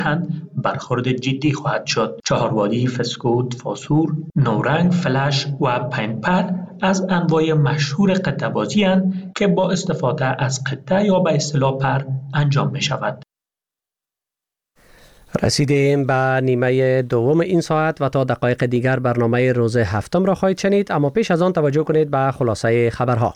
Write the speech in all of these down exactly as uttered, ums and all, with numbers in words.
برخورد جدی خواهد شد. چهاروادی، فسکوت، فاسور، نورنگ، فلش و پنپر از انواع مشهور قطعه بازی هستند که با استفاده از قطعه یا به اصطلاح پر انجام می شود. رسیدیم به نیمه دوم این ساعت و تا دقایق دیگر برنامه روز هفتم را خواهید شنید، اما پیش از آن توجه کنید به خلاصه خبرها.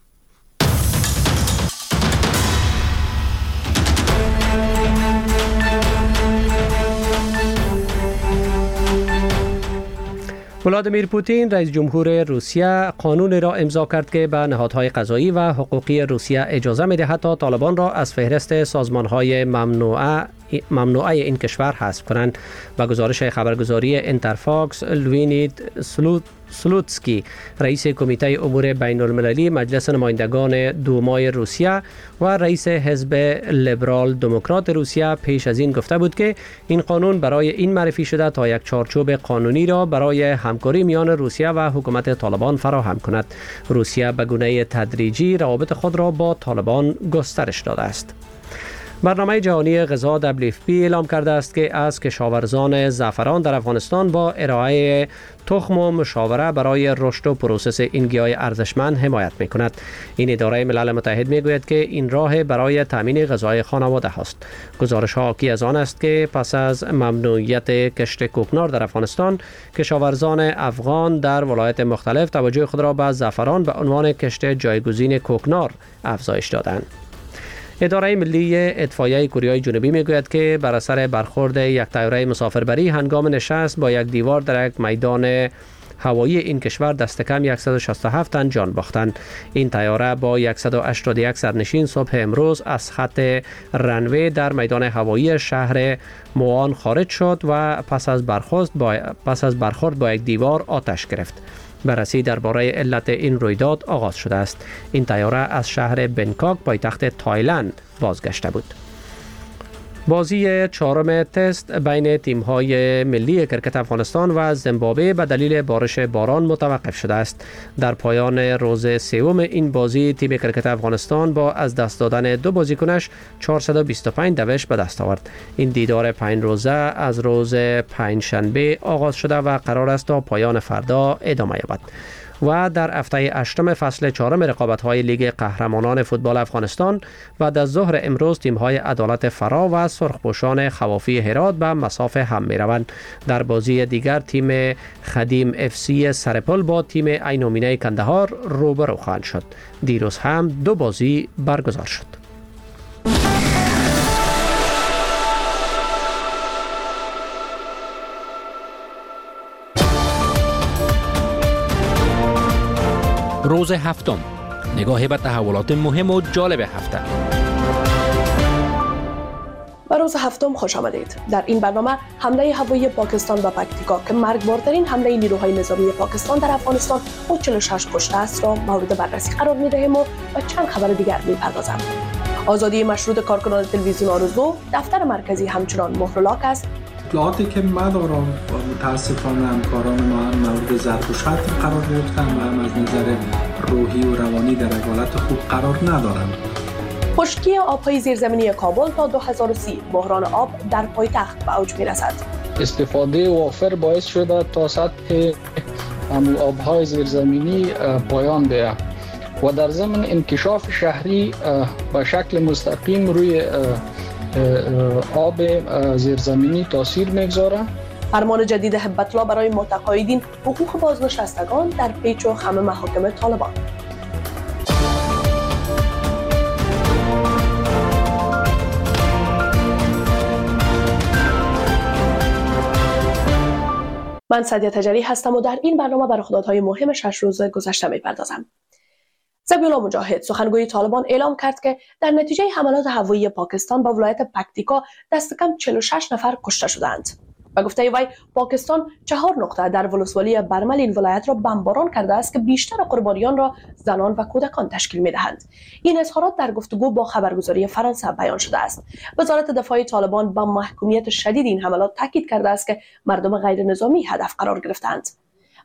ولادیمیر پوتین رئیس جمهور روسیه قانون را امضا کرد که به نهادهای قضایی و حقوقی روسیه اجازه می‌دهد تا طالبان را از فهرست سازمان‌های ممنوعه ممنوعه این کشور حذف کنند. به گزارش خبرگزاری اینترفاکس، لوینید سلوت سلوتسکی رئیس کمیته امور بین المللی مجلس نمایندگان دومای روسیه و رئیس حزب لیبرال دموکرات روسیه پیش از این گفته بود که این قانون برای این معرفی شده تا یک چارچوب قانونی را برای همکاری میان روسیه و حکومت طالبان فراهم کند. روسیه به گونه تدریجی روابط خود را با طالبان گسترش داده است. برنامه جهانی غذا دبلیو اف پی اعلام کرده است که از کشاورزان زعفران در افغانستان با ارائه تخم و مشاوره برای رشد و پروسس این گیاه ارزشمند حمایت می‌کند. این اداره ملل متحد می‌گوید که این راه برای تامین غذای خانواده است. گزارش‌ها حاکی از آن است که پس از ممنوعیت کشت کوکنار در افغانستان، کشاورزان افغان در ولایات مختلف توجه خود را به زعفران به عنوان کشت جایگزین کوکنار افزایش دادند. اداره ملی اطفائیه کره جنوبی میگوید که بر اثر برخورد یک طیاره مسافربری هنگام نشست با یک دیوار در یک میدان هوایی این کشور دست کم صد و شصت و هفت تن جان باختند. این طیاره با صد و هشتاد و یک سرنشین صبح امروز از خط رنوی در میدان هوایی شهر موان خارج شد و پس از برخورد با پس از برخورد با یک دیوار آتش گرفت. بررسی درباره علت این رویداد آغاز شده است. این طیاره از شهر بنکاک پایتخت تایلند بازگشته بود. بازی چهارم تست بین تیم‌های ملی کرکت افغانستان و زیمبابوه به دلیل بارش باران متوقف شده است. در پایان روز سوم این بازی تیم کرکت افغانستان با از دست دادن دو بازیکنش چهارصد و بیست و پنج دوش به دست آورد. این دیدار پنج روزه از روز پنج شنبه آغاز شده و قرار است تا پایان فردا ادامه یابد. و در هفته هشتم فصل چهارم رقابت‌های لیگ قهرمانان فوتبال افغانستان بعد از ظهر امروز تیم‌های عدالت فرا و سرخپوشان خوافی هرات به مسافه هم می‌روند. در بازی دیگر تیم خدیم اف سی سرپل با تیم عین‌المینه کندهار روبرو خواهند شد. دیروز هم دو بازی برگزار شد. روز هفتم، نگاهی به تحولات مهم و جالب هفته. به روز هفتم خوش آمدید. در این برنامه حمله هوایی پاکستان به پکتیکا که مرگبارترین حمله نیروهای نظامی پاکستان در افغانستان با چهل و شش کشته است را مورد بررسی قرار می‌دهیم و به چند خبر دیگر می‌پردازیم. آزادی مشروط کارکنان تلویزیون آرزو، دفتر مرکزی همچنان مهرلاک است. اطلاعاتی که ما دارم متاسفانه همکاران ما هم مورد ضرب و شتم قرار گرفتن و هم از نظر روحی و روانی در حالت خوب قرار ندارند. خشکی آب‌های زیرزمینی کابل تا دو هزار و سی، بحران آب در پایتخت به اوج می‌رسد. استفاده وافر باعث شده تا سطح آب‌های زیرزمینی پایان بیاید و در ضمن انکشاف شهری به شکل مستقیم روی آب زیرزمینی تاثیر می‌گذاره. فرمان جدید هبت الله برای متقاعدین حقوق بازنشستگان در پیچ و خم محاکم طالبان. من سعدیه تجری هستم و در این برنامه بر رخدادهای مهم شش روز گذشته می‌پردازم. ذبیح‌الله مجاهد سخنگوی طالبان اعلام کرد که در نتیجه حملات هوایی پاکستان به ولایت پکتیکا دست کم چهل و شش نفر کشته شدند. به گفته وی پاکستان چهار نقطه در ولسوالی برمل این ولایت را بمباران کرده است که بیشتر قربانیان را زنان و کودکان تشکیل می‌دهند. این اظهارات در گفتگو با خبرگزاری فرانسه بیان شده است. وزارت دفاع طالبان با محکومیت شدید این حملات تاکید کرده است که مردم غیر نظامی هدف قرار گرفتند.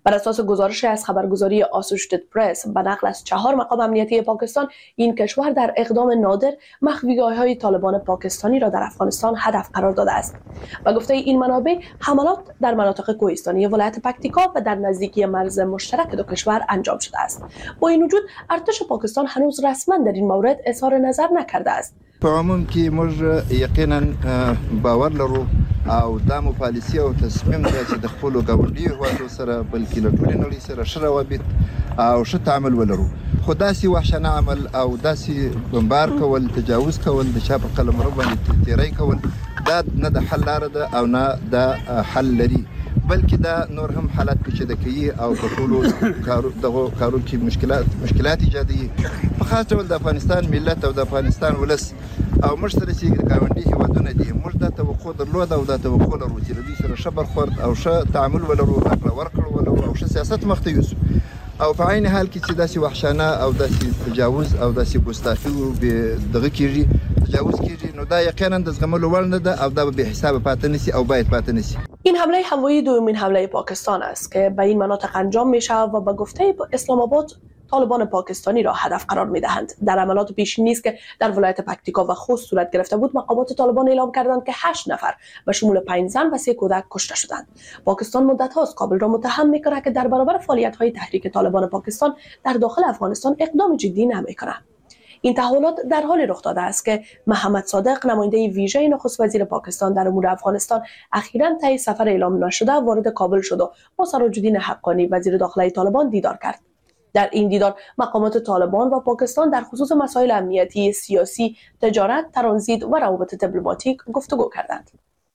بر اساس گزارش از خبرگزاری آسوشیتد پرس به نقل از چهار مقام امنیتی پاکستان، این کشور در اقدام نادر مخفیگاه‌های طالبان پاکستانی را در افغانستان هدف قرار داده است. و گفته این منابع، حملات در مناطق کوهستانی ولایت پکتیکا و در نزدیکی مرز مشترک دو کشور انجام شده است. با این وجود ارتش پاکستان هنوز رسما در این مورد اظهار نظر نکرده است. په عموم کې موږ یقینا باور لرو او دا مو پالیسي او تصمیم دی چې د خپلو ګاونډیو هیوادو سره بلکې له ټولې نړۍ سره ښه روابط او ښه تعامل ولرو. خو داسې وحشانه عمل او داسې بمبار کول، تجاوز کول، د چا په قلمرو باندې تیری کول، دا نه د حل لاره ده او نه د حل لري، بلکې دا نور هم حالات پیچیده کوي او په ټولو کارو دغو کارو کې مشکلات مشکلات ایجادوي. په خاص ډول د افغانستان ملت او د افغانستان ولس او موږ سره چې ګاونډي هیوادونه دي، موږ دا توقع درلوده او دا توقع لرو چې له دوی سره ښه برخورد او ښه تعامل ولرو، راکړه ورکړه ولرو او ښه سیاست مخ ته یوسو. او په عین حال کې چې داسې وحشانه او داسې تجاوز او داسې ګستاخي دغه کېږي، تجاوز کېږي، نو دا یقینا د زغملو وړ نه ده او دا به بې حسابه پاتې نشي او باید پاتې نشي. این حمله هوایی دومین حمله پاکستان است که به این مناطق انجام می شود و به گفته اسلام آباد طالبان پاکستانی را هدف قرار می دهند. در عملات پیشینی است که در ولایت پکتیکا و خوست صورت گرفته بود، مقامات طالبان اعلام کردند که هشت نفر به شمول پنج زن و سه کودک کشته شدند. پاکستان مدت هاست کابل را متهم می کند که در برابر فعالیت های تحریک طالبان پاکستان در داخل افغانستان اقدام جدی نمی کند. این تحولات در حالی رخ داده است که محمد صادق، نماینده ویژه نخست وزیر پاکستان در امور افغانستان، اخیراً طی سفر اعلام نشده وارد کابل شد و با سراج‌الدین حقانی وزیر داخلی طالبان دیدار کرد. در این دیدار مقامات طالبان و پاکستان در خصوص مسائل امنیتی، سیاسی، تجارت، ترانزیت و روابط دیپلماتیک گفتگو کردند.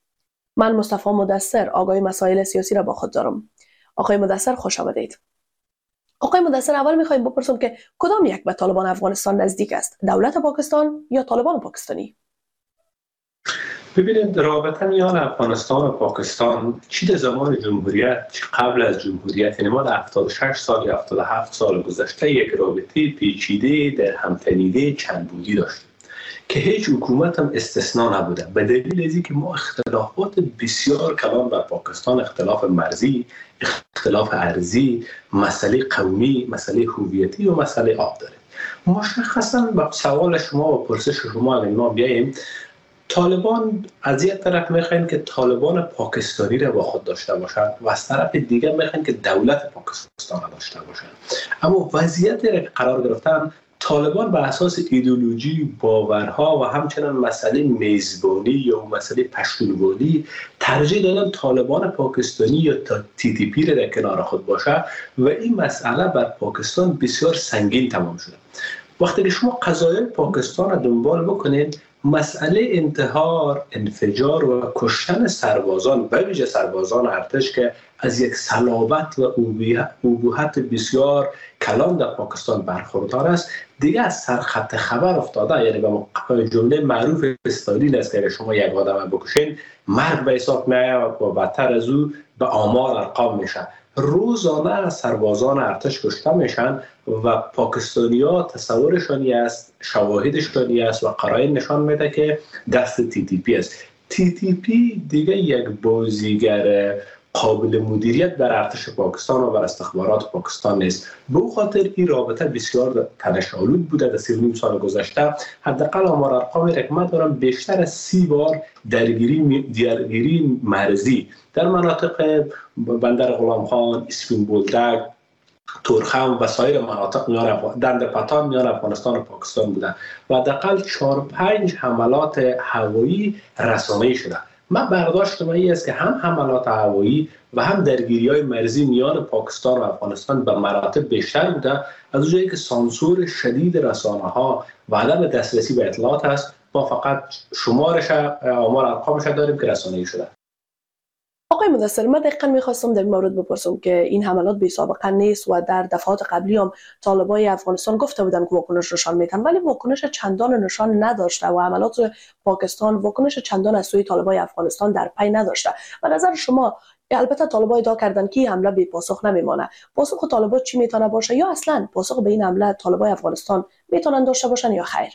من مصطفی مدثر آگاه مسائل سیاسی را با خود دارم. آقای مدثر خوش آمدید. آقای مدثر، اول می‌خوایم بپرسم که کدام یک به طالبان افغانستان نزدیک است؟ دولت پاکستان یا طالبان پاکستانی؟ ببینید، رابطه میان افغانستان و پاکستان چی در زمان جمهوریت، چی قبل از جمهوریت، یعنی ما در هفتاد و شش سال یا هفتاد و هفت سال گذشته یک رابطه پیچیده، در همتنیده، چند بودی داشت که هیچ حکومت هم استثناء نبوده. به دلیل از اینکه ما اختلافات بسیار کلان با پاکستان، اختلاف مرزی، اختلاف ارضی، مسئله قومی، مسئله هویتی و مسئله آب داریم. مشخصا با سوال شما و پرسش شما اگر ما بیاییم، طالبان از یک طرف میخواین که طالبان پاکستانی را با خود داشته باشند و از طرف دیگر میخواین که دولت پاکستان را داشته باشند. اما وضعیتی را که قرار گرفتن، طالبان به اساس ایدئولوژی، باورها و همچنین مسئله میزبانی یا مسئله پشتونوانی ترجیح دادن طالبان پاکستانی یا تی تی پی را در کنار خود باشه و این مسئله بر پاکستان بسیار سنگین تمام شده. وقتی که شما قضایای پاکستان را دنبال بکنید، مسئله انتحار، انفجار و کشتن سربازان، به ویژه سربازان ارتش که از یک صلابت و ابهت بسیار کلان در پاکستان برخوردار است، دیگه از سرخط خبر افتاده. یعنی به جمله معروف استالین است که شما یک آدم بکشین، مرگ به حساب میاد و بدتر از او به آمار ارقام میشه. روزانه سربازان ارتش کشته میشن و پاکستانی‌ها تصورشانی است، شواهدشانی است و قرائن نشان میده که دست تی تی پی است. تی تی پی دیگه یک بازیگر قابل مدیریت در ارتش پاکستان و بر استخبارات پاکستان نیست. به او خاطر این رابطه بسیار تنش‌آلود بوده در سی و نیم سال گذشته. حداقل آمار ارقامی را که من دارم، بیشتر از سی بار درگیری درگیری مرزی در مناطق بندر غلام خان، اسفین بولدک، تورخم و سایر مناطق میان دند پتان میان افغانستان و پاکستان بوده و حداقل چهار پنج حملات هوایی رسانه‌ای شده. من برداشت من این است که هم حملات هوایی و هم درگیری‌های مرزی میان پاکستان و افغانستان به مراتب بیشتر بوده، از اونجایی که سانسور شدید رسانه‌ها و عدم دسترسی به اطلاعات است. ما فقط شمارش آمار ارقامش داریم که رسانه‌ای شده. آقای مدثر، من دقیقاً می‌خواستم در این مورد بپرسم که این حملات بی سابقه نیست و در دفعات قبلی هم طالبای افغانستان گفته بودن که واکنش نشان میدن، ولی واکنش چندان نشان نداشته و حملات پاکستان واکنش چندان از سوی طالبای افغانستان در پی نداشته. و نظر شما، البته طالبای ادعا کردن که این حمله بی پاسخ نمیمانه، پاسخ طالبا چی میتونه باشه یا اصلا پاسخ به این حمله طالبای افغانستان میتونن داشته باشن یا خیر؟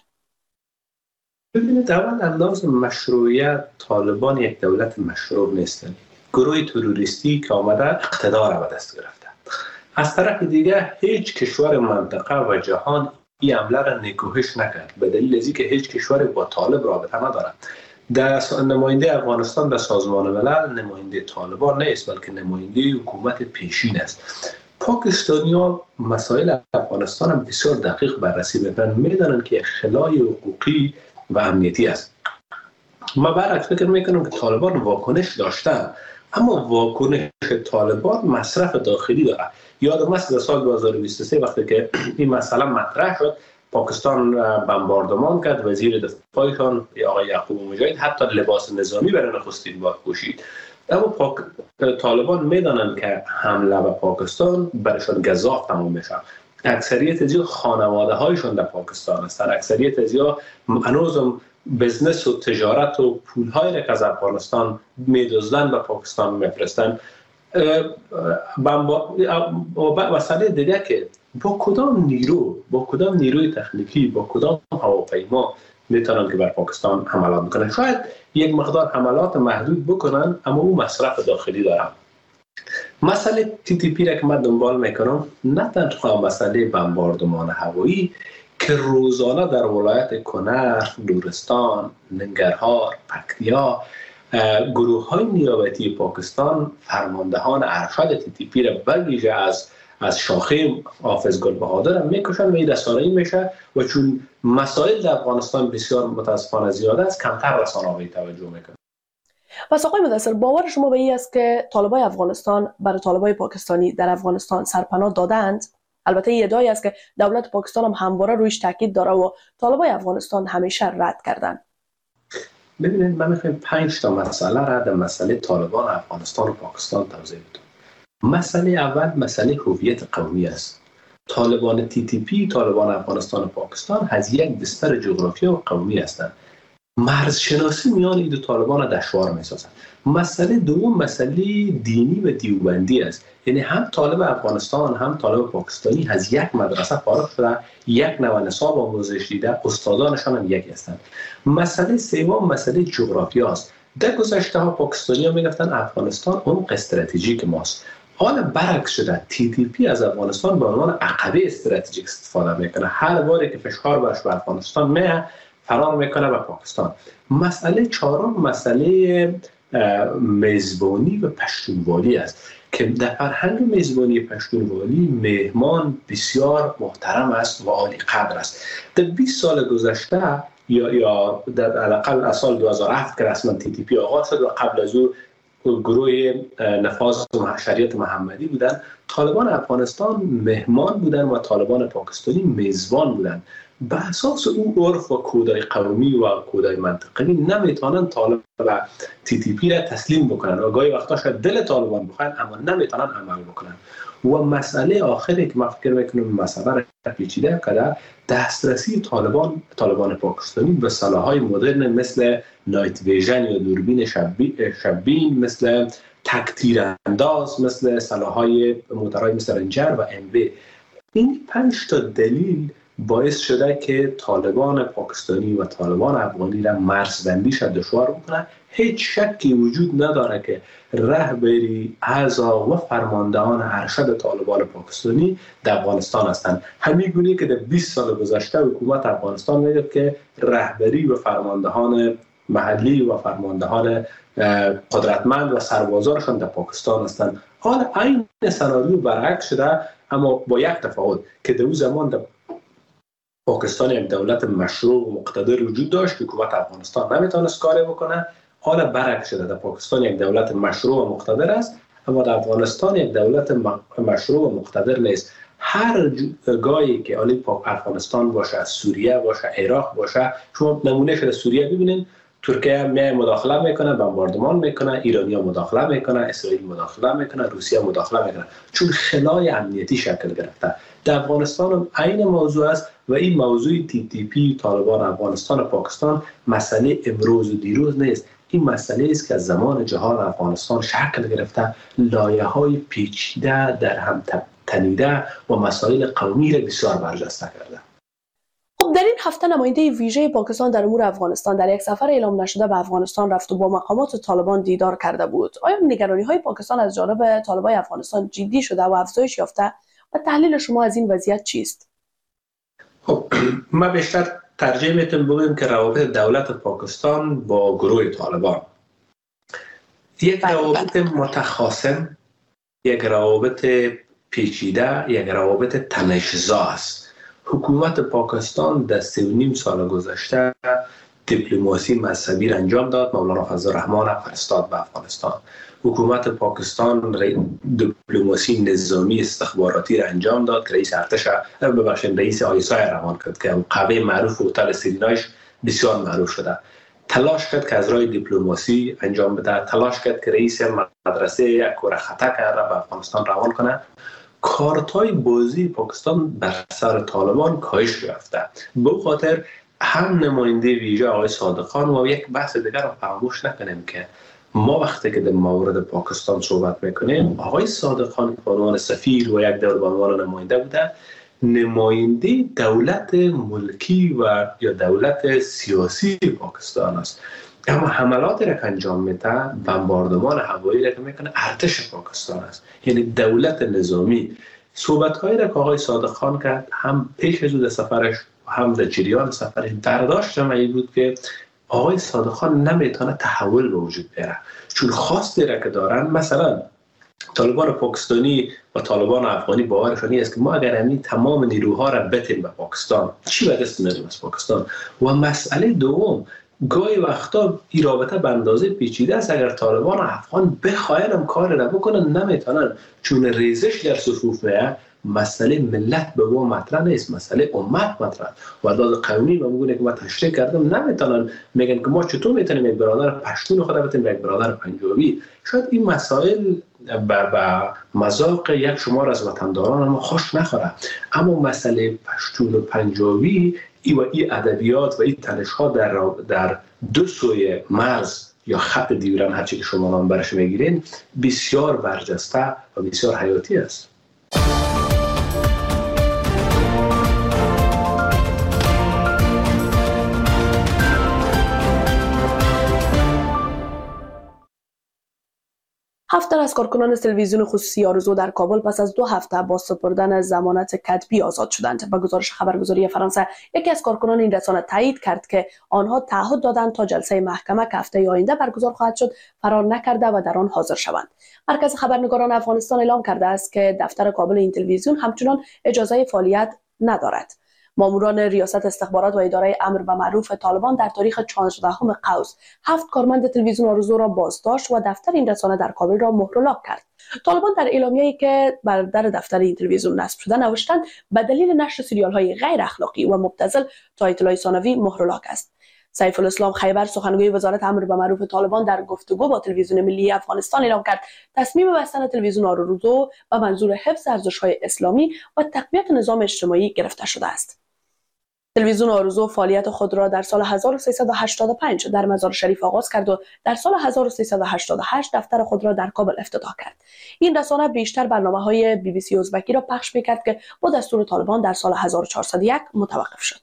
ببینید، اول انداز مشروعیت طالبان یک دولت مشروع نیستن. گروه تروریستی که آمده اقتدار را به دست گرفته. از طرف دیگه هیچ کشور منطقه و جهان این حمله را نکوهش نکرد، به دلیل از اینکه هیچ کشور با طالب رابطه ندارد. در نماینده افغانستان در سازمان ملل نماینده طالبان نیست، بلکه نماینده حکومت پیشین است. پاکستانی‌ها مسائل افغانستان هم بسیار دقیق بررسی میکنن، میدانن که خلای حقوقی و امنیتی است. ما برعکس فکر میکنم که طالبان واکنش داشتن، اما واکنش طالبان مصرف داخلی داره. یادم است در سال دو هزار و بیست و سه وقتی که این مسئله مطرح شد، پاکستان بمباردمان کرد، وزیر دفاعشان آقای یعقوب مجاهد حتی لباس نظامی برای نخستین بار پوشید. اما پاک... طالبان میدانند که حمله به پاکستان برایشان گزاف تمام میشه. اکثریت از خانواده هایشان در پاکستان هستند، اکثریت از هنوزم بزنس و تجارت و پول های که از افغانستان میدزدن به پاکستان میفرستن. مسئله دیگه که با کدام نیرو با کدام نیروی تکنیکی با کدام هواپیما میتونن که بر پاکستان حملات بکنن. شاید یک مقدار حملات محدود بکنن، اما او مصرف داخلی دارن. مسئله تی تی پی را که من دنبال میکنم، نه تنها مسئله بمباردمان هوایی که روزانه در ولایت کنر، نورستان، ننگرهار، پکتیا گروه های نیابتی پاکستان فرماندهان ارشد تی تی پی را بگیجه از از شاخه حافظ گلبهادر هم میکشن و این رسانه‌ای میشه و چون مسائل در افغانستان بسیار متاسفانه زیاده است، کمتر رسانه‌ای توجه میکنه. پس آقای مدثر، باور شما به این است که طالبای افغانستان برای طالبای پاکستانی در افغانستان سرپناه دادند؟ البته این ادعایی است که دولت پاکستان هم همواره رویش تاکید داره و طالبای افغانستان همیشه رد کردند. ببینید، من میخوایم پنج تا مسئله را در مسئله طالبان افغانستان و پاکستان توضیح بدم. مسئله اول مسئله هویت قومی است. طالبان تی تی پی، طالبان افغانستان و پاکستان از یک بستر جغرافی و قومی هستند. مرزشناسی میان این دو طالبان را دشوار میسازند. مسئله دوم مسئله دینی و دیوبندی است. یعنی هم طالب افغانستان هم طالب پاکستانی از یک مدرسه فارغ شده، یک نوع نصاب آموزش دیده، استادانشان هم یک هستند. مسئله سوم مسئله جغرافیا است. در گذشته ها پاکستانی ها میگفتن افغانستان عمق استراتژیک ماست. حالا برعکس شده، تی تی پی از افغانستان به عنوان عقبه استراتژیک استفاده میکنه. هر باری که فشار برش به افغانستان میه، فرار میکنه به پاکستان. مسئله چهارم مسئله میزبانی و پشتونوالی است که در فرهنگ میزبانی پشتونوالی مهمان بسیار محترم است و عالی قدر است. در بیست سال گذشته یا یا در حداقل از سال دو هزار و هفت که رسما تی تی پی آغاز شد و قبل از او گروه نفاذ شریعت محمدی بودن، طالبان افغانستان مهمان بودن و طالبان پاکستانی میزبان بودن. به اساس اون عرف و کودای قومی و کودای منطقی نمیتونن طالب و تی تی پی را تسلیم بکنن و گاهی وقتا شاید دل طالبان بخواین اما نمیتونن عمل بکنن. و مسئله آخری که من فکر میکنم مسئله را پیچیده کرده، دسترسی طالبان طالبان پاکستانی به سلاح‌های مدرن مثل نایت ویژن یا دوربین شبین، مثل تکتیر انداز، مثل سلاح‌های موتورهای مثل رنجر و ام وی. این پنج تا دلیل باعث شده که طالبان پاکستانی و طالبان افغانی را مرزبندیش دشوار بکنه. هیچ شکی وجود نداره که رهبری، اعضا و فرماندهان ارشد طالبان پاکستانی در افغانستان هستند. همین گونه که در بیست سال گذشته حکومت افغانستان میگه که رهبری و فرماندهان محلی و فرماندهان قدرتمند و سربازانشان در پاکستان هستند. حالا این سناریو برعکس شده، اما با یک تفاوت که در اون زمان در پاکستان یک دولت مشروع و مقتدر وجود داشت که حکومت افغانستان نمیتونست کاری بکنه. حالا برعکس شده، در پاکستان یک دولت مشروع و مقتدر است، اما در افغانستان یک دولت مشروع و مقتدر نیست. هر گاهی که علی پاک افغانستان باشه، سوریه باشه، عراق باشه، شما نمونه شده سوریه ببینید، ترکیه میای مداخله میکنه، بمباردمان میکنه، ایرانیا مداخله میکنه، اسرائیل مداخله میکنه، روسیه مداخله میکنه، چون خلای امنیتی شکل گرفته. در افغانستان هم عین موضوع است و این موضوع تی تی پی، طالبان افغانستان و پاکستان مسئله امروز و دیروز نیست. این مسئله است که از زمان جهان افغانستان شکل گرفته، لایه‌های پیچیده در هم تنیده و مسائل قومی را بسیار برجسته کرده. خب در این هفته نماینده ویژه پاکستان در امور افغانستان در یک سفر اعلام نشده به افغانستان رفت و با مقامات طالبان دیدار کرده بود. آیا نگرانی های پاکستان از جانب طالبان افغانستان جدی شده و افزایش یافته و تحلیل شما از این وضعیت چیست؟ خب ما بیشتر ترجیح میتونم بگم که روابط دولت پاکستان با گروه طالبان یک روابط متخاصم، یک روابط پیچیده، یک روابط تنش‌زا است. حکومت پاکستان در سه و نیم سال گذشته دیپلماسی مذهبی را انجام داد. مولانا فضل الرحمن فرستاد به افغانستان. حکومت پاکستان دیپلماسی نظامی استخباراتی را انجام داد که رئیس ارتش ببخشید رئیس آیسای روان کرد که قوه معروف هتل سیرینایش بسیار معروف شده. تلاش کرد که از راه دیپلماسی انجام بده، تلاش کرد که رئیس مدرسه یک کره خطا کرده به افغانستان روان کنه. کارتای بازی پاکستان بر سر طالبان کاهش یافته. به خاطر هم نماینده ویژه آقای صادق خان و یک بحث دیگر رو فراموش نکنیم که ما وقتی که در مورد پاکستان صحبت میکنیم، آقای صادق خان به عنوان سفیر و یک دور به عنوان نماینده بوده، نماینده دولت ملکی و یا دولت سیاسی پاکستان است. اما حملاتی را که انجام میده، بمباردمان هوایی را که میکنه ارتش پاکستان است، یعنی دولت نظامی. صحبت‌هایی را که آقای صادق خان کرد هم پیش از او در سفرش و هم در جریان سفرش برداشت این بود که آقای صادق خان نمیتونه تحول به وجود بیاره، چون خواستی را که دارن، مثلا طالبان پاکستانی و طالبان افغانی باورشان این است که ما اگر همین تمام نیروها را بتیم به پاکستان، چی به دست میاریم از پاکستان؟ و مسئله دوم، گاهی وقتا این رابطه به اندازه پیچیده است. اگر طالبان افغان بخواین کار را بکنن نمیتونن، چون ریزش در صفوف میه. مسئله ملت به ما مطرح نیست، مسئله امت مطرح. و از قانونی ما میگونه که ما تشریح کردم نمیتونن، میگن که ما چطور میتونیم یک برادر پشتون خود بتیم یک برادر پنجابی. شاید این مسائل به مذاق یک شمار از وطنداران ما خوش نخوره، اما مسئله پشتون و پنجابی ای و ای ادبیات و ای تنش‌ها در در دو سوی مرز یا خط دیورن، هرچی که شما نام برش میگیرین، بسیار برجسته و بسیار حیاتی است. هفت تن از کارکنان تلویزیون خصوصی آرزو در کابل پس از دو هفته با سپردن ضمانت کتبی آزاد شدند. به گزارش خبرگزاری فرانسه، یکی از کارکنان این رسانه تایید کرد که آنها تعهد دادند تا جلسه محکمه که هفته آینده برگزار خواهد شد فرار نکرده و در آن حاضر شوند. مرکز خبرنگاران افغانستان اعلام کرده است که دفتر کابل این تلویزیون همچنان اجازه فعالیت ندارد. ماموران ریاست استخبارات و اداره امر به معروف طالبان در تاریخ چهاردهم قوس هفت کارمند تلویزیون آرزو را بازداشت و دفتر این رسانه در کابل را مهر و لاک کرد. طالبان در اعلامیه‌ای که بر در دفتر این تلویزیون نصب شده نوشتند به دلیل نشر سریال‌های غیر اخلاقی و مبتذل تا اطلاع ثانوی مهر و لاک است. سیف الاسلام خیبر، سخنگوی وزارت امر به معروف طالبان، در گفتگو با تلویزیون ملی افغانستان اعلام کرد تصمیم بستن تلویزیون آرزو به منظور حفظ ارزش‌های اسلامی و تقویت نظام اجتماعی گرفته شده است. تلویزیون آرزو فعالیت خود را در سال هزار و سیصد و هشتاد و پنج در مزار شریف آغاز کرد و در سال هزار و سیصد و هشتاد و هشت دفتر خود را در کابل افتتاح کرد. این رسانه بیشتر برنامه‌های بی بی سی ازبکی را پخش می‌کرد که با دستور طالبان در سال هزار و چهارصد و یک متوقف شد.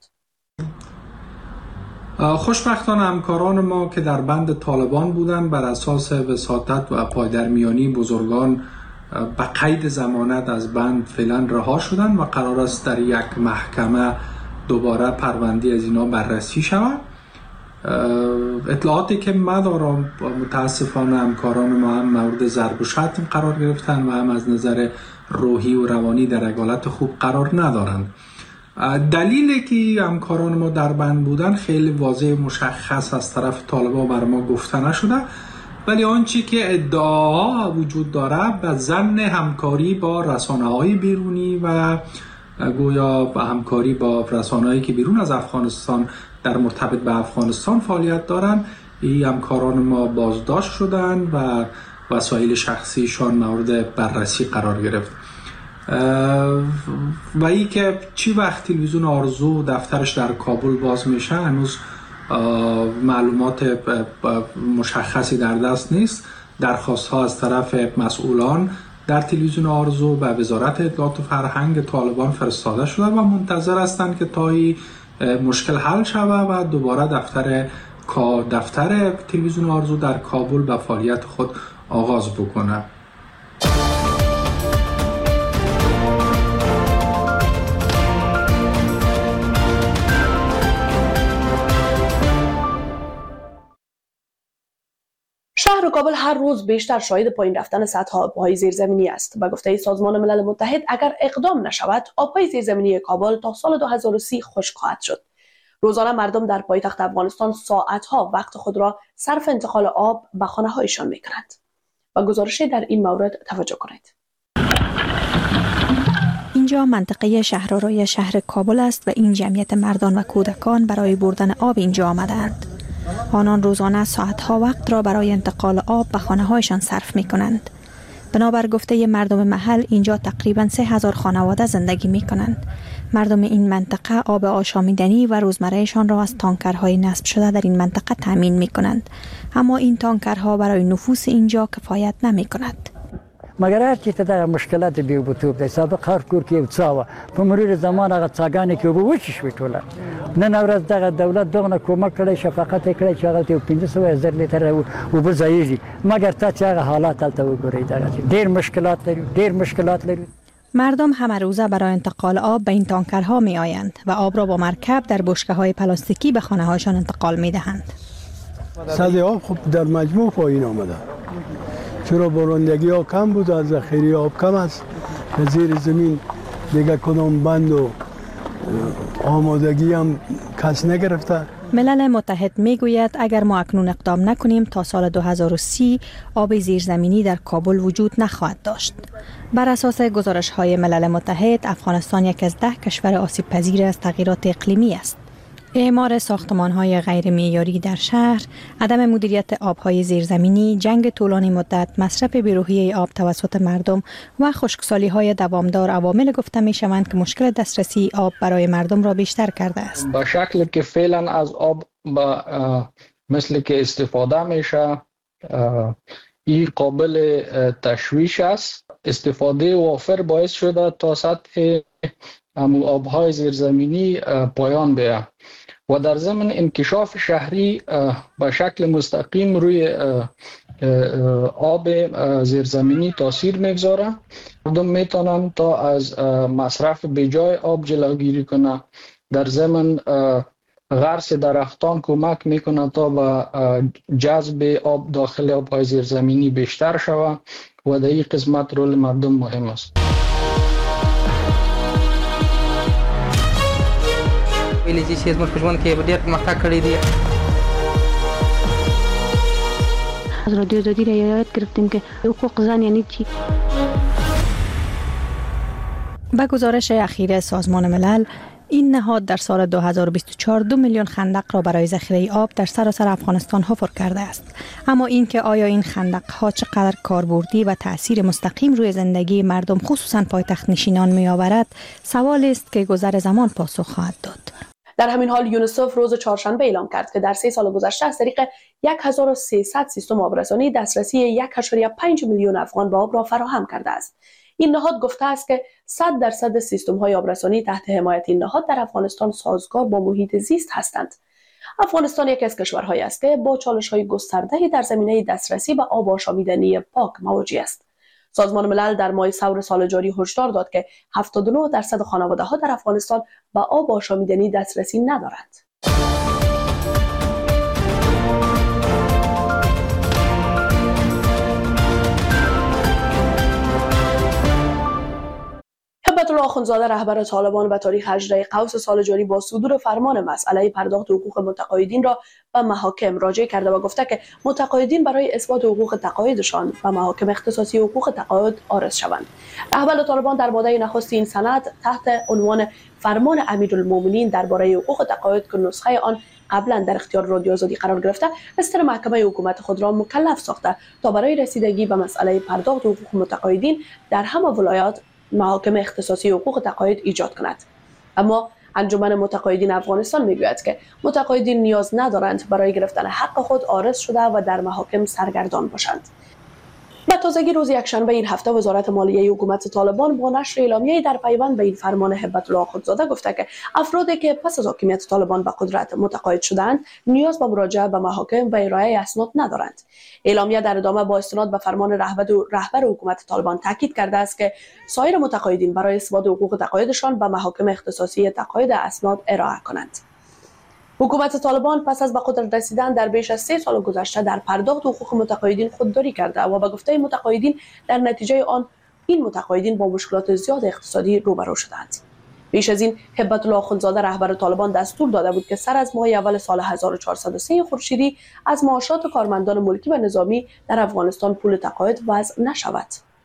خوشبختانه همکاران ما که در بند طالبان بودند بر اساس وساطت و پایدرمیانی بزرگان به قید ضمانت از بند فعلا رها شدند و قرار است در یک محکمه دوباره پرونده از اینا بررسی شود. اطلاعاتی که ما دارم متاسفانه همکاران ما هم مورد ضرب و شتم قرار گرفتن و هم از نظر روحی و روانی در یک حالت خوب قرار ندارند. دلیلی که همکاران ما در بند بودن خیلی واضح مشخص از طرف طالبان بر ما گفته نشده، ولی آنچه که ادعاها وجود داره به ضمن همکاری با رسانه‌های بیرونی و گویا با همکاری با رسانه‌هایی که بیرون از افغانستان در مرتبط به افغانستان فعالیت دارند، این همکاران ما بازداشت شدند و وسایل شخصیشان مورد بررسی قرار گرفت. و ای که چی وقت تلویزیون آرزو دفترش در کابل باز میشه هنوز معلومات مشخصی در دست نیست. درخواست ها از طرف مسئولان در تلویزیون آرزو و وزارت اطلاعات و فرهنگ طالبان فرستاده شده و منتظر هستند که تا مشکل حل شود و دوباره دفتر دفتر تلویزیون آرزو در کابل به فعالیت خود آغاز بکنه. شهر کابل هر روز بیشتر شاهد پایین رفتن سطح آبهای زیرزمینی است. به گفته سازمان ملل متحد اگر اقدام نشود آبهای زیرزمینی کابل تا سال دو هزار و سی خشک خواهد شد. روزانه مردم در پایتخت افغانستان ساعتها وقت خود را صرف انتقال آب به خانه‌هایشان می‌کنند. و گزارشی در این مورد توجه کنید. اینجا منطقه شهرآرای شهر کابل است و این جمعیت مردان و کودکان برای بردن آب اینجا آمدند. آنان روزانه ساعتها وقت را برای انتقال آب به خانه‌هایشان صرف می‌کنند. بنابر گفته مردم محل اینجا تقریباً سه هزار خانواده زندگی می‌کنند. مردم این منطقه آب آشامیدنی و روزمرهشان را از تانکرهای نصب شده در این منطقه تامین می‌کنند. اما این تانکرها برای نفوس اینجا کفایت نمی‌کند. مگر هر چی ته مشکلات بیا بوتوب د سابق هر کور کې وڅاوه په مرور زمان هغه څاګانې کې وبوچ شوي ټوله نن ورځ دغه دولت دغه کومک کړی شفقت کړی چې هغه ته پنځه سوه زر لیتر وبو ځایږي مگر ته چې هغه حالات هلته وګورئ دغه ډېر مشکلات لري ډېر مشکلات لري. مردم همه روزه برای انتقال آب به این تانکرها می آیند و آب را با مرکب در بشکه‌های پلاستیکی به خانه‌هایشان انتقال می دهند. سطح آب خب در مجموع پایین آمده. چرا بارندگی ها کم بود از ذخیره آب کم است. زیر زمین دیگه کدام بند و آمادگی هم کس نگرفته. ملل متحد می گوید اگر ما اکنون اقدام نکنیم تا سال دو هزار و سی آب زیرزمینی در کابل وجود نخواهد داشت. بر اساس گزارش های ملل متحد افغانستان یک از ده کشور آسیب پذیر از تغییرات اقلیمی است. اعمار ساختمان‌های غیر معیاری در شهر، عدم مدیریت آب‌های زیرزمینی، جنگ طولانی مدت، مصرف بی‌روحی آب توسط مردم و خشکسالی‌های دوامدار عوامل گفته می‌شوند که مشکل دسترسی آب برای مردم را بیشتر کرده است. به شکلی که فعلا از آب با مثل که استفاده میشه این قابل تشویش است. استفاده وافر باعث شده تا سطح آب‌های زیرزمینی پایان بیاید و در ضمن انکشاف شهری به شکل مستقیم روی آب زیرزمینی تاثیر میگذاره. مردم میتونن تا از مصرف بیجای آب جلوگیری کنه. در ضمن غرس درختان کمک میکنه تا به جذب آب داخل آب‌های زیرزمینی بیشتر شود و در این قسمت رول مردم مهم است. ویلې چې زموږ په ژوند کې ډېر پرمختګ کړی دی. از رادیو آزادی را یاد گرفتیم که حقوق زن یعنی چی. با گزارش اخیر سازمان ملل این نهاد در سال دو هزار و بیست و چهار دو میلیون خندق را برای ذخیره آب در سراسر افغانستان حفر کرده است. اما اینکه آیا این خندق ها چقدر کاربردی و تأثیر مستقیم روی زندگی مردم خصوصا پایتخت نشینان می آورد سوالی است که گذر زمان پاسخ خواهد داد. در همین حال یونیسف روز چهارشنبه اعلام کرد که در سه سال گذشته از طریق هزار و سیصد سیستم آبرسانی دسترسی یک و پنج میلیون افغان به آب را فراهم کرده است. این نهاد گفته است که صد درصد سیستم های آبرسانی تحت حمایت این نهاد در افغانستان سازگار با محیط زیست هستند. افغانستان یکی از کشورهایی است که با چالش های گسترده در زمینه دسترسی به آب آشامیدنی پاک مواجه است. سازمان ملل در ماه ثور سال جاری هشدار داد که هفتاد و نه درصد خانواده ها در افغانستان به آب آشامیدنی دسترسی ندارند. هبت الله آخوندزاده رهبر طالبان به تاریخ هجده قوس سال جاری با صدور فرمان مسئله پرداخت حقوق متقاعدین را به محاکم راجع کرده و گفته که متقاعدین برای اثبات حقوق تقاعدشان به محاکم اختصاصی حقوق تقاعد عارض شوند. رهبر طالبان در ماده نخست این سند تحت عنوان فرمان امیرالمومنین درباره حقوق تقاعد که نسخه آن قبلا در اختیار رادیو آزادی قرار گرفته استر محکمه حکومت خود را مکلف ساخته تا برای رسیدگی به مسئله پرداخت حقوق متقاعدین در همه ولایات محاکم اختصاصی حقوق تقاعد ایجاد کند. اما انجمن متقاعدین افغانستان میگوید که متقاعدین نیاز ندارند برای گرفتن حق خود عارض شده و در محاکم سرگردان باشند. به تازگی روز یکشنبه این هفته وزارت مالیه حکومت طالبان با نشر اعلامیه‌ای در پیوند به این فرمان هبت الله خودزاده گفته که افرادی که پس از حاکمیت طالبان به قدرت متقاعد شدند نیاز به مراجعه به محاکم و ارائه اسناد ندارند. اعلامیه در ادامه با استناد به فرمان رهبر رهبر حکومت طالبان تاکید کرده است که سایر متقاعدین برای اثبات حقوق تقاعدشان به محاکم اختصاصی تقاعد اسناد ارائه کنند. حکومت طالبان پس از به قدرت رسیدن در بیش از سه سال گذشته در پرداخت حقوق متقاعدین خودداری کرده و به گفته متقاعدین در نتیجه آن این متقاعدین با مشکلات زیاد اقتصادی روبرو شدند. پیش از این هبت الله خودزاده رهبر طالبان دستور داده بود که سر از ماه اول سال هزار و چهارصد و سه خورشیدی از معاشات کارمندان ملکی و نظامی در افغانستان پول تقاعد وضع نشود.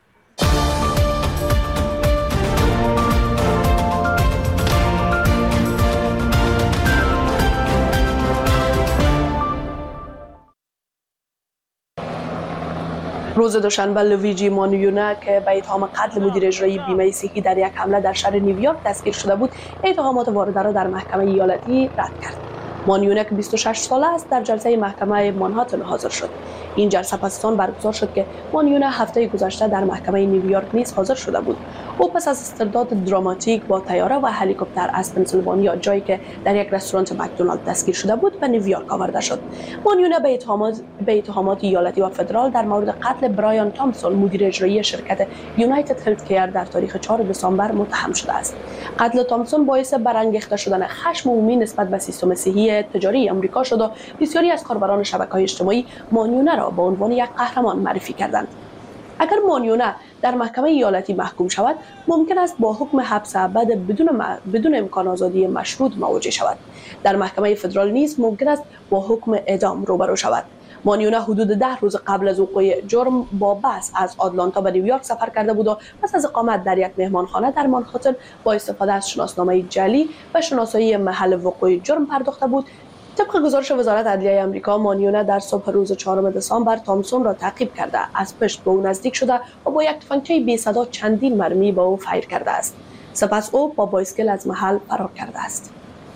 روز دوشنبه لویجی مانیونه که به اتهام قتل مدیر اجرایی بیمه صحی در یک حمله در شهر نیویورک دستگیر شده بود، اتهامات وارده را در محکمه ایالتی رد کرد. مانیونه که بیست و شش ساله است در جلسه محکمه منهاتن حاضر شد. این جلسه پس از آن برگزار شد که مانیونه هفته گذشته در محکمه نیویورک نیز حاضر شده بود. او پس از استرداد دراماتیک با طیاره و هلیکوپتر از پنسیلوانیا، جایی که در یک رستوران مکدونالد دستگیر شده بود، به نیویورک آورده شد. مانیونه به اتهامات به اتهامات ایالتی و فدرال در مورد قتل برایان تامسون مدیر اجرایی شرکت یونایتد هلت کیر در تاریخ چهارم دسامبر متهم شده است. قتل تامسون باعث برانگیخته شدن خشم عمومی نسبت به سیستم صحی تجاری آمریکا شد و بسیاری از کاربران شبکه‌های اجتماعی مانیونه را به عنوان یک قهرمان معرفی کردند. اگر مانیونه در محکمه ایالتی محکوم شود، ممکن است با حکم حبس ابد بدون م... بدون امکان آزادی مشروط مواجه شود. در محکمه فدرال نیز ممکن است با حکم اعدام روبرو شود. مانیونه حدود ده روز قبل از وقوع جرم با بس از آتلانتا به نیویورک سفر کرده بود و پس از اقامت در یک مهمانخانه در منهاتن با استفاده از شناسنامه جعلی و شناسایی محل وقوع جرم پرداخته بود. طبق گزارش وزارت عدلیه آمریکا، مانیونه در صبح روز چهارم دسامبر تامسون را تعقیب کرده، از پشت به او نزدیک شده و با یک تفنگچه بی صدا چندین مرمی به او فایر کرده است. سپس او با بایسکل از محل فرار کرده است.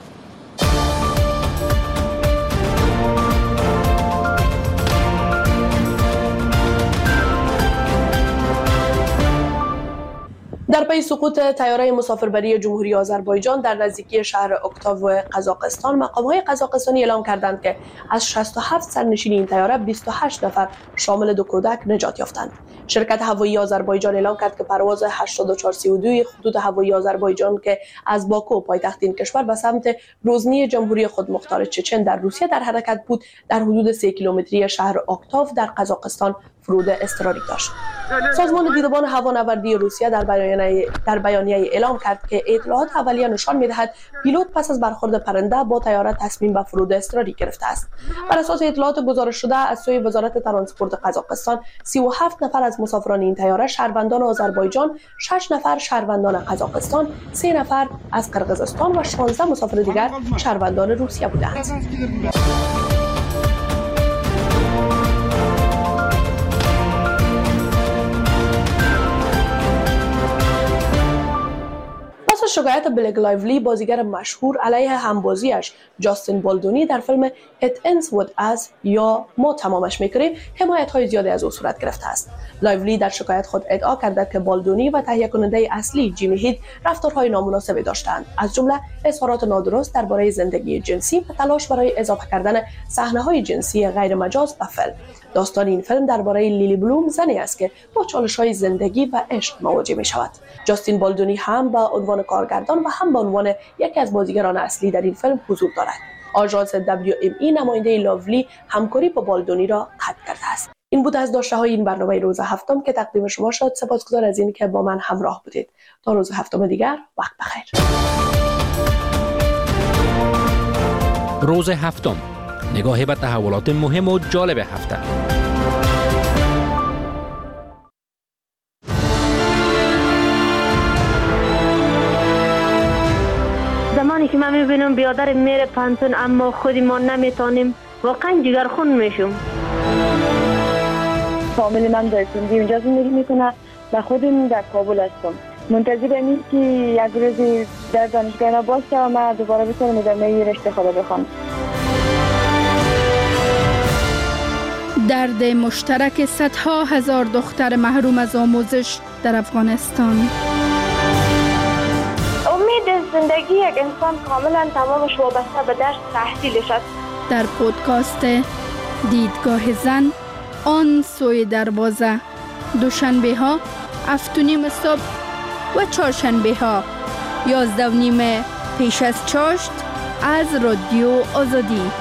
در پی سقوط طیاره مسافربری جمهوری آذربایجان در نزدیکی شهر اکتاو قزاقستان، مقام‌های قزاقستانی اعلام کردند که از شصت و هفت سرنشین این طیاره بیست و هشت نفر شامل دو کودک نجات یافتند. شرکت هوایی آذربایجان اعلام کرد که پرواز هشتاد و چهار سی و دو خطوط هوایی آذربایجان که از باکو پایتخت این کشور به سمت گروزنی جمهوری خودمختار چچن در روسیه در حرکت بود، در حدود سه کیلومتری شهر اکتاو در قزاقستان فرود اضطراری داشت. سازمان دیدبان هوانوردی روسیه در بیانیه در بیانیه اعلام کرد که اطلاعات اولیه نشان می‌دهد پیلوت پس از برخورد پرنده با طیاره تصمیم به فرود اضطراری گرفته است. بر اساس اطلاعات گزارش شده از سوی وزارت ترانسپورت قزاقستان، سی و هفت نفر از مسافران این طیاره شهروندان آذربایجان، شش نفر شهروندان قزاقستان، سه نفر از قرقیزستان و شانزده مسافر دیگر شهروندان روسیه بودند. شکایت بلک لایولی، بازیگر مشهور، علیه همبازیش جاستین بالدونی در فیلم It Ends With Us یا ما تمامش میکنیم، حمایت های زیادی از او صورت گرفته است. لایولی در شکایت خود ادعا کرده که بالدونی و تهیه کننده اصلی جیمی هید رفتارهای نامناسبی داشتند، از جمله اظهارات نادرست درباره زندگی جنسی و تلاش برای اضافه کردن صحنه‌های جنسی غیر مجاز به فیلم. داستان این فیلم درباره لیلی بلوم، زنی است که با چالش‌های زندگی و عشق مواجه می‌شود. جاستین بالدونی هم به عنوان کارگردان و هم به عنوان یکی از بازیگران اصلی در این فیلم حضور دارد. آژانس دبلیو ام ای نماینده لایولی همکاری با بالدونی را قطع کرده است. این بود از داشته‌های این برنامه روز هفتم که تقدیم شما شد. سپاسگزار از این که با من همراه بودید. تا روز هفتم دیگر، وقت بخیر. روز هفتم، نگاهی به تحولات مهم و جالب هفته. زمانی که من میبینم بیادر میره پانتون اما خودی ما نمیتونیم، واقعا جگرخون میشم. فامیل من در سندی اونجا زندگی میکنه و خودم در کابل هستم. منتظر اینیم که یک روزی در دانشگاه باشه و من دوباره بتونم ادامه رشته خود بخوام. درد مشترک صدها هزار دختر محروم از آموزش در افغانستان. امید زندگی یک انسان کاملا تمامش وابسته به درس تحصیلش است. در پودکاست دیدگاه زن آن سوی دروازه، دوشنبه ها هفت و نیم صبح و چهارشنبه ها یازده و نیم پیش از چاشت از رادیو آزادی.